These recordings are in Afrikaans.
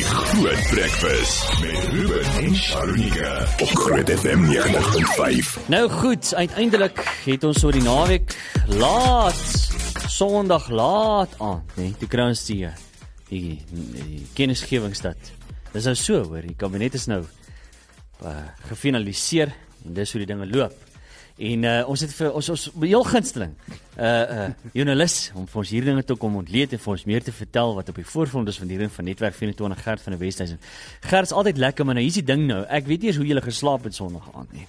Groot Breakfast met Ruben en Sharonika op Groot FM 90.5. Nou goed, uiteindelik het ons oor die naweek Sondag laat aand, toe kry ons die kennisgewingsstad. Dis nou so hoor, die kabinet is nou gefinaliseer en dis hoe die dinge loop. En ons het vir ons heel gunsteling joernalis om vir ons hierdie dinge te kom ontleed en vir ons meer te vertel wat op die voorgrond is van die ding van Netwerk 24, Gert van die Westhuizen. Gert, is altyd lekker, maar nou hier is die ding nou, ek weet nie eens hoe jy geslaap het Sondag aand nie.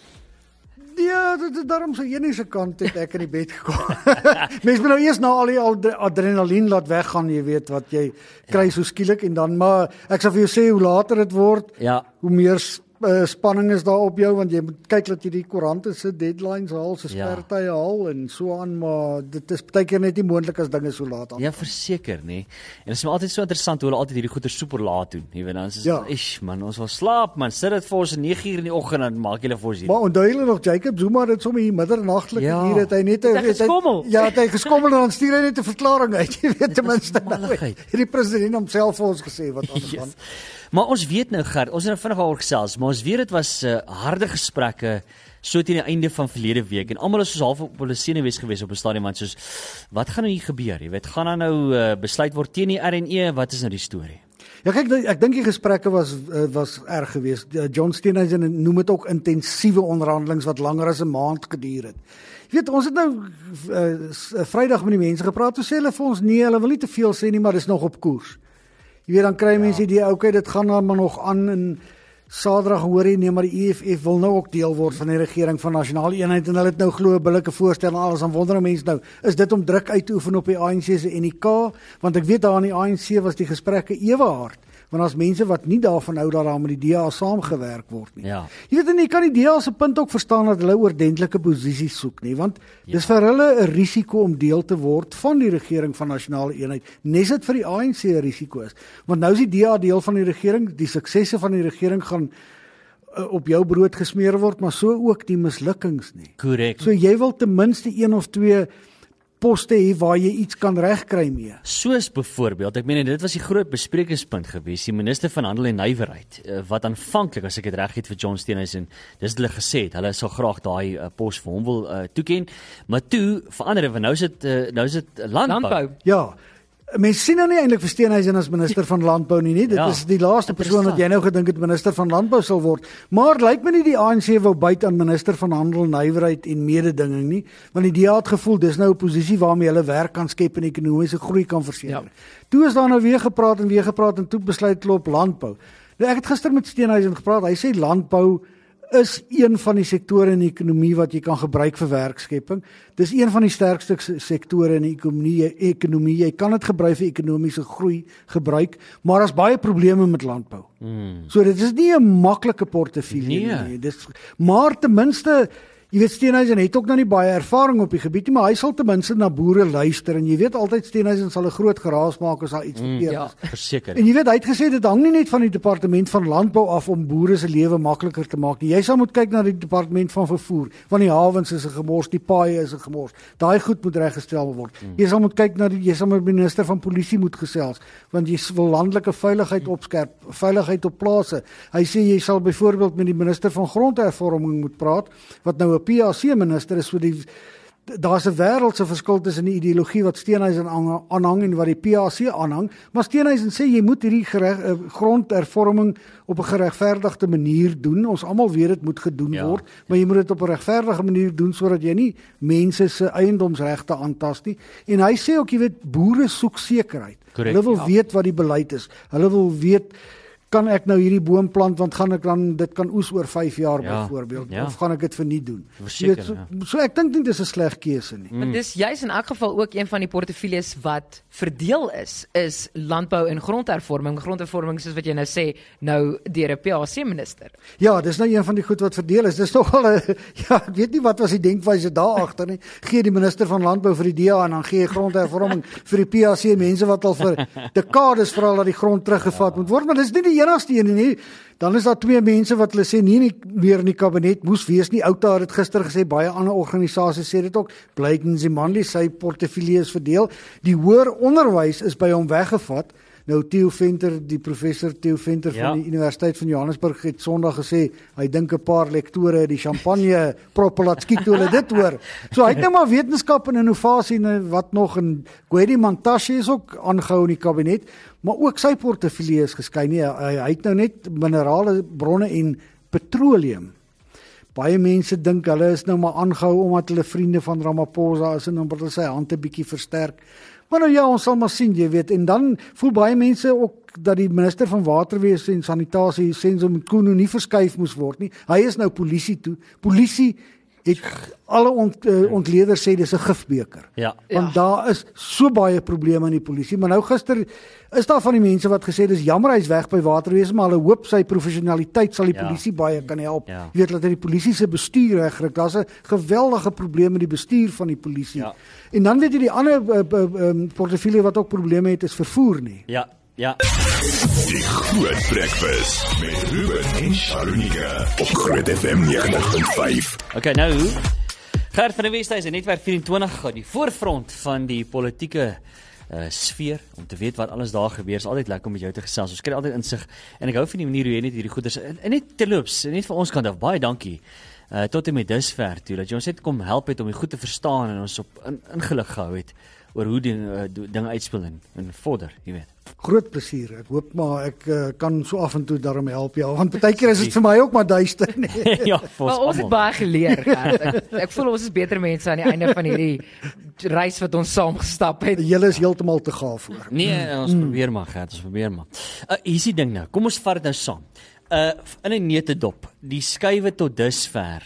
Ja, daarom so enige kant het ek in die bed gekom. Mens moet nou eers na al die adrenalien laat weggaan, jy weet wat jy kry so skielik en dan, maar ek sal vir jou sê hoe later dit word, hoe meer spanning is daar op jou, want jy moet kyk dat jy die koerante se deadlines haal, se spertye haal en so aan, maar dit is baie keer net nie moontlik as dinge so laat aan. Ja, verseker, nee. En dit is my altyd so interessant hoe hulle altyd hierdie goeie super laat doen, jy weet, dan is dit, man, ons wil slaap, man, sit dit vir ons 9 uur in die oggend, dan maak jy vir ons hier. Maar onthou julle nog, Jacob Zuma het sommer hier middernagtelik hier, het hy net het hy geskommel en dan stuur hy net 'n verklaring uit, jy weet ten minste nou, hierdie president homself vir ons gesê wat aangaan. Maar ons weet nou, Gert, ons het nou vinnig oor gesels, maar ons weet dit was harde gesprekke so teen die einde van verlede week en almal is soos half op hulle senuwees gewees op 'n stadium want soos wat gaan nou hier gebeur? Jy weet, gaan daar nou besluit word teen die RNE? Wat is nou die storie? Ja, kyk, ek dink die gesprekke was erg geweest. John Steenhuisen noem dit ook intensiewe onderhandelings wat langer as 'n maand geduur het. Jy weet, ons het nou Vrydag met die mense gepraat, toe sê hulle vir ons nee, hulle wil nie te veel sê nie, maar dis nog op koers. Jy weet, dan kry mense die okay, dit gaan dan maar nog aan en Saterdag hoor jy nee, maar die EFF wil nou ook deel word van die regering van nasionale eenheid en hulle het nou glo 'n billike voorstel en alles, dan wonder mense nou, is dit om druk uit te oefen op die ANC se NK, want ek weet daar in die ANC was die gesprekke ewe hard, want as mense wat nie daarvan hou dat daar met die DA saamgewerk word nie. Ja. Jy weet, en jy kan die DA se punt ook verstaan dat hulle oordentlike posisies soek nie, want dis vir hulle 'n risiko om deel te word van die regering van nasionale eenheid, nes dit vir die ANC 'n risiko is, want nou is die DA deel van die regering, die suksesse van die regering gaan op jou brood gesmeer word, maar so ook die mislukkings nie. Korrek. So jy wil ten minste 1 of 2 poste hê waar jy iets kan regkry mee. Soos byvoorbeeld, ek meen dit was die groot besprekingspunt gewees, die minister van Handel en Nywerheid, wat aanvanklik, as ek dit reg het vir John Steenhuisen, dis hulle gesê het, hulle sal graag daai pos vir hom wil toeken, maar toe verander, want nou is dit landbou. Ja. Mens sien nou nie eintlik vir Steenhuisen as minister van landbou nie. Dit is die laaste persoon wat jy nou gedink het minister van landbou sal word. Maar lyk my nie die ANC wou byt aan minister van handel, nywerheid en mededinging nie, want die DA het gevoel dis nou 'n posisie waarmee hulle werk kan skep en ekonomiese groei kan verseker. Toe is daar nou weer gepraat en toe besluit hulle op landbou. Nou, ek het gister met Steenhuisen gepraat. Hy sê landbou is een van die sektore in die ekonomie wat jy kan gebruik vir werkskepping. Dis een van die sterkste sektore in die ekonomie. Jy kan dit gebruik vir ekonomiese groei gebruik, maar daar's baie probleme met landbou. So dit is nie 'n maklike portefeulje nie. Maar ten minste, jy weet, Steenhuisen het ook nou nie baie ervaring op die gebied nie, maar hy sal ten minste na boere luister en jy weet altyd Steenhuisen sal 'n groot geraas maak as daar iets verkeerd is. Verseker. En jy weet, hy het gesê dit hang nie net van die departement van landbou af om boere se lewe makliker te maak nie. Jy sal moet kyk na die departement van vervoer, want die hawens is 'n gemors, die paaie is 'n gemors. Daai goed moet reggestel word. Jy sal moet kyk na jy sal met die minister van polisie moet gesels, want jy wil landelike veiligheid opskerp, veiligheid op plase. Hy sê jy sal byvoorbeeld met die minister van grondhervorming moet praat, wat nou 'n PAC minister is, so daar's 'n wêreldse verskil tussen die ideologie wat Steenhuisen aanhang en wat die PAC aanhang, maar Steenhuisen sê jy moet hierdie grondhervorming op 'n geregverdigde manier doen. Ons almal weet dit moet gedoen word, maar jy moet dit op 'n regverdige manier doen sodat jy nie mense se eiendomsregte aantas nie. En hy sê ook, jy weet, boere soek sekerheid. Hulle wil weet wat die beleid is. Hulle wil weet, kan ek nou hierdie boom plant, want gaan ek dan dit kan oes oor 5 jaar byvoorbeeld, of gaan ek dit verniet doen? So ek dink nie dis 'n sleg keuse nie. Maar dis juis in elk geval ook een van die portefeuilles wat verdeel is landbou en grondhervorming. Grondhervorming soos wat jy nou sê, nou deur 'n PAC minister. Ja, dis nou een van die goed wat verdeel is. Dis nogal ek weet nie wat was die denkwyse daar agter nie. Gee die minister van landbou vir die DA en dan gee jy grondhervorming vir die PAC, mense wat al vir dekades veral dat die grond teruggevat moet word, maar dis nie die enigste een nie. Dan is daar 2 mense wat hulle sê nie meer in die kabinet moes wees nie. Outa het dit gister gesê, baie ander organisasies sê dit ook. Blake Nzimande, sy portefeulje is verdeel. Die hoër onderwys is by hom weggevat. Nou Theo Venter, die professor Theo Venter Ja. van die Universiteit van Johannesburg het Sondag gesê, hy dink 'n paar lektore die champagne proppel laat skiet toe hulle dit hoor. So hy het nou maar wetenskap en innovasie en wat nog, en Gwedi Mantashe is ook aangehou in die kabinet, maar ook sy portefeulje is geskei nie. Hy het nou net minerale bronne en petroleum. Baie mense dink hulle is nou maar aangehou omdat hulle vriende van Ramaphosa is en omdat hulle sy hande bietjie versterk. Maar nou ja, ons sal maar sien, jy weet. En dan voel baie mense ook dat die minister van Waterwese en Sanitasie, Senzo Mkhunu, nie verskuif moes word nie. Hy is nou polisie toe. Polisie het alle ontleeders sê dis 'n gifbeker. Ja. Want daar is so baie probleme in die polisie, maar nou gister is daar van die mense wat gesê dis jammer hy's weg by Waterwese, maar hulle hoop sy professionaliteit sal die polisie baie kan help. Ja. Jy weet dat hy die polisie se bestuur regkry. Daar's 'n geweldige probleem met die bestuur van die polisie. Ja. En dan weet jy die ander portefeulje wat ook probleme het is vervoer nie. Ja. Die Groot Breakfast met Ruben en Sharunika op Groot FM 90.5. Okay, nou Gert van der Westhuys en Netwerk 24 aan die voorfront van die politieke sfeer, om te weet wat alles daar gebeur. Is altyd lekker om met jou te gesels. Ons kry altyd insig en ek hou van die manier hoe jy net hierdie goeders en net terloops, net van ons kant af baie dankie. Tot en met dusver toe dat jy ons net kom help het om die goed te verstaan en ons op ingelig gehou het oor hoe dinge uitspeel en vorder, jy weet. Groot plesier. Ek hoop maar ek kan so af en toe daarom help jou, want baie keer is dit vir my ook maar duister nie. Ja, Maar ons het baie geleer, Gert. Ek voel ons is beter mense aan die einde van hierdie reis wat ons saam gestap het. Julle is heeltemal te gaaf voor. Nee, ons probeer maar, Gert, ons probeer maar. Hier is die ding nou. Kom ons vat dit nou saam. In 'n neutedop, die skuwe tot dusver.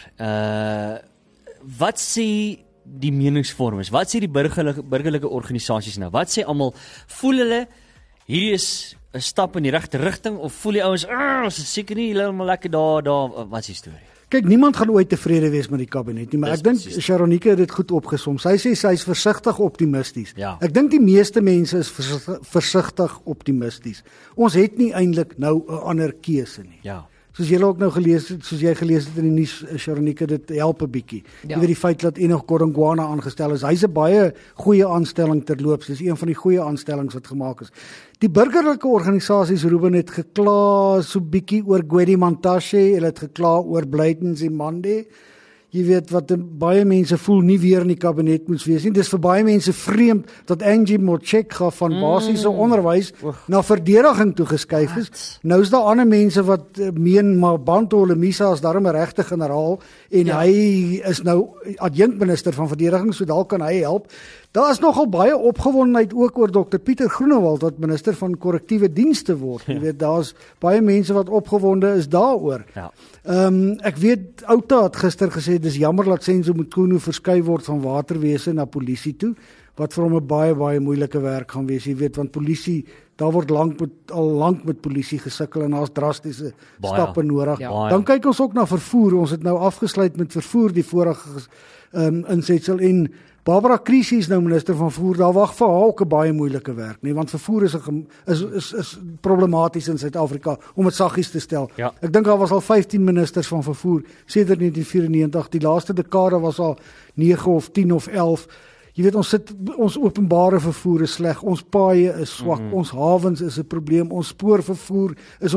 Wat sê die meningsvormers? Wat sê die burgerlike organisasies nou? Wat sê almal? Voel hulle hierdie is 'n stap in die regte rigting of voel die ouens, ons is seker nie heeltemal lekker daar, wat is die storie? Kyk, niemand gaan ooit tevrede wees met die kabinet nie, maar ek dink Sharonika het dit goed opgesom. Sy sê sy's versigtig optimisties. Ja. Ek dink die meeste mense is versigtig optimisties. Ons het nie eintlik nou 'n ander keuse nie. Ja. Soos jy ook nou gelees het, soos jy gelees het in die nuus, Sharonika, dit help 'n bietjie. Ja. Jy weet die feit dat Enoch Godongwana aangestel is. Hy's 'n baie goeie aanstelling terloops. Dis een van die goeie aanstellings wat gemaak is. Die burgerlike organisasies, Ruben, het gekla so bietjie oor Gwedi Mantashe, hulle het gekla oor Blyden Zimande. Jy weet wat baie mense voel nie weer in die kabinet moes wees nie. Dis vir baie mense vreemd dat Angie Motshekga van basiese onderwys na verdediging toe geskuif is. Nou is daar ander mense wat meen maar Bantu Lemisa is darem 'n regte generaal en hy is nou adjunkminister van verdediging, so dalk kan hy help. Daar is nogal baie opgewondenheid ook oor Dr Pieter Groenewald wat minister van korrektiewe dienste word. Jy weet daar's baie mense wat opgewonde is daaroor. Ja. Ek weet Outa het gister gesê dis jammer dat Senzo Mkhunu verskuif word van Waterwese na polisie toe, wat vir hom 'n baie moeilike werk gaan wees. Jy weet want polisie, daar word al lank met polisie gesukkel en daar's drastiese stappe nodig. Ja. Dan kyk ons ook na vervoer. Ons het nou afgesluit met vervoer die vorige insetsel en Barbara Krisi is nou minister van vervoer. Daar wag vir haar ook 'n baie moeilike werk, nee, want vervoer is problematies in Suid-Afrika om dit saggies te stel. Ja. Ek dink daar was al 15 ministers van vervoer sedert 1994. Die laaste dekade was al 9 of 10 of 11. Jy weet ons openbare vervoer is sleg, ons paaie is swak, ons hawens is 'n probleem, ons spoorvervoer is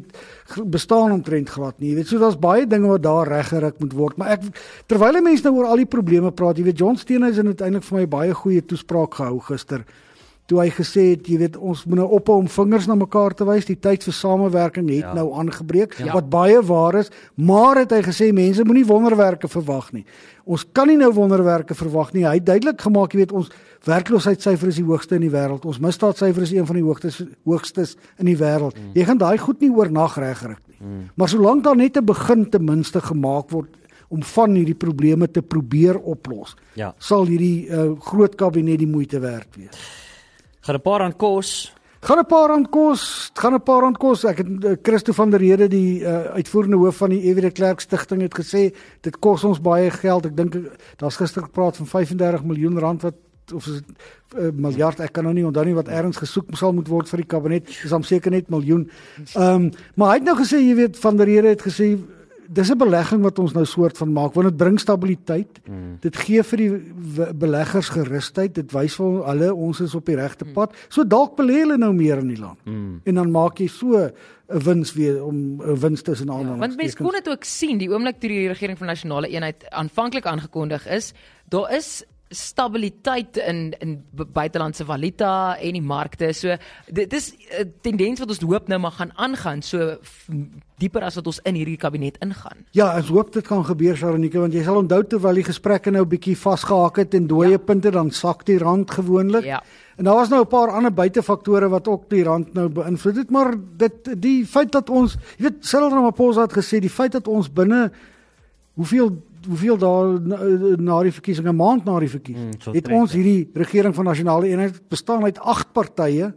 bestaan omtrent glad nie. Jy weet, so daar's baie dinge wat daar reggeruk moet word, maar terwyl die mense nou oor al die probleme praat, jy weet John Steenhuisen het uiteindelik vir my baie goeie toespraak gehou gister. Toe hy gesê het, jy weet, ons moet nou ophou om vingers na mekaar te wys, die tyd vir samewerking het nou aangebreek, wat baie waar is, maar het hy gesê, mense moenie wonderwerke verwag nie. Ons kan nie nou wonderwerke verwag nie. Hy het duidelik gemaak, jy weet, ons werkloosheidssyfer is die hoogste in die wêreld, ons misdaadsyfer is een van die hoogstes in die wêreld. Jy gaan daai goed nie oornag regryk nie. Maar solank daar net 'n begin ten minste gemaak word om van hierdie probleme te probeer oplos, sal hierdie groot kabinet die moeite werd wees. Gaan 'n paar rand kos. Gaan 'n paar rand kos. Ek het Christo van der Rede, die uitvoerende hoof van die F.W. de Klerk Stichting, het gesê dit kos ons baie geld. Ek dink daar's gister gepraat van 35 miljoen rand wat of is dit miljard, ek kan nou nie onthou nie wat ergens gesoek sal moet word vir die kabinet. Dis dan seker net miljoen. Maar hy het nou gesê, jy weet, van der Rede het gesê dis 'n belegging wat ons nou soort van maak, want dit bring stabiliteit. Dit gee vir die beleggers gerusheid. Dit wys vir hulle ons is op die regte pad. So dalk belê hulle nou meer in die land. En dan maak jy so 'n wins weer om 'n wins tussen aanhalingstekens. Want mense kon dit ook sien, die oomblik toe die regering van nasionale eenheid aanvanklik aangekondig is, daar is stabiliteit in buitelandse valuta en die markte. So dit is 'n tendens wat ons hoop nou maar gaan aangaan, so dieper as wat ons in hierdie kabinet ingaan. Ja, ons hoop dit kan gebeur, Sharonike, want jy sal onthou terwyl die gesprekke nou 'n bietjie vasgehak het en dooie punte, dan sak die rand gewoonlik. Ja. En daar was nou 'n paar ander buitefaktore wat ook die rand nou beïnvloed het, maar die feit dat ons, jy weet, Cyril Ramaphosa het gesê, die feit dat ons binne hoeveel dae na die verkiesing, 'n maand na die verkiesing, het ons hierdie regering van nasionale eenheid bestaan uit 8 partye,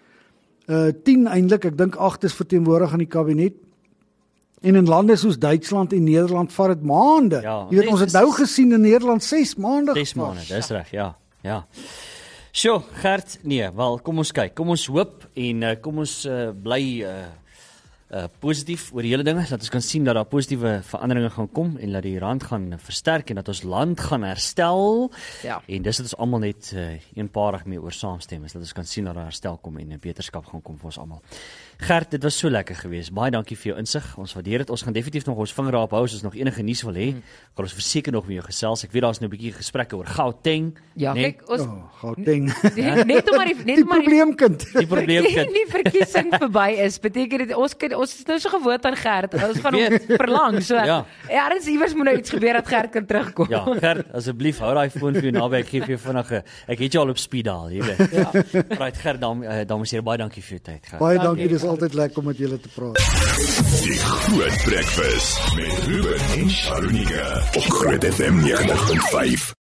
10 eintlik, ek dink 8 is verteenwoordig in die kabinet. En in lande soos Duitsland en Nederland vat dit maande. Ja, jy weet, ons het nou gesien in Nederland 6 maande. 6 maande, dis reg, ja. Sjoe, Gert, nee, wel, kom ons kyk. Kom ons hoop en kom ons bly positief oor die hele dinge, dat ons kan sien dat daar positiewe veranderinge gaan kom en dat die rand gaan versterk en dat ons land gaan herstel. Ja. En dis dat ons almal net eenparig mee oor saamstem is, dat ons kan sien dat daar herstel kom en 'n beterskap gaan kom vir ons almal. Gert, dit was so lekker geweest. Baie dankie vir jou insig. Ons waardeer dit. Ons gaan definitief nog ons vinger daarop hou as ons nog enige nuus wil hê. Gaan ons verseker nog met jou gesels. Ek weet daar's nou 'n bietjie gesprekke oor Gauteng. Ja, nee? kyk, ons Gauteng. net om maar Die probleemkind. Die probleemkind. die verkiesing verby is, beteken dit ons is nou so gewoond aan Gert. Ons gaan hom verlang. So Ja. ergens iewers moet nou iets gebeur dat Gert kan terugkom. Ja, Gert, asseblief hou daai foon vir jou naby. Ek gee vir jou vinnige. Ek het jou al op speed dial, jy weet. Ja. Right, Gert, dames en here, baie dankie vir jou tyd, Gert. Baie dankie, dis altyd lekker om met julle te praat. Die Groot Breakfast met Ruben en Sharonike op Groot FM 90.5.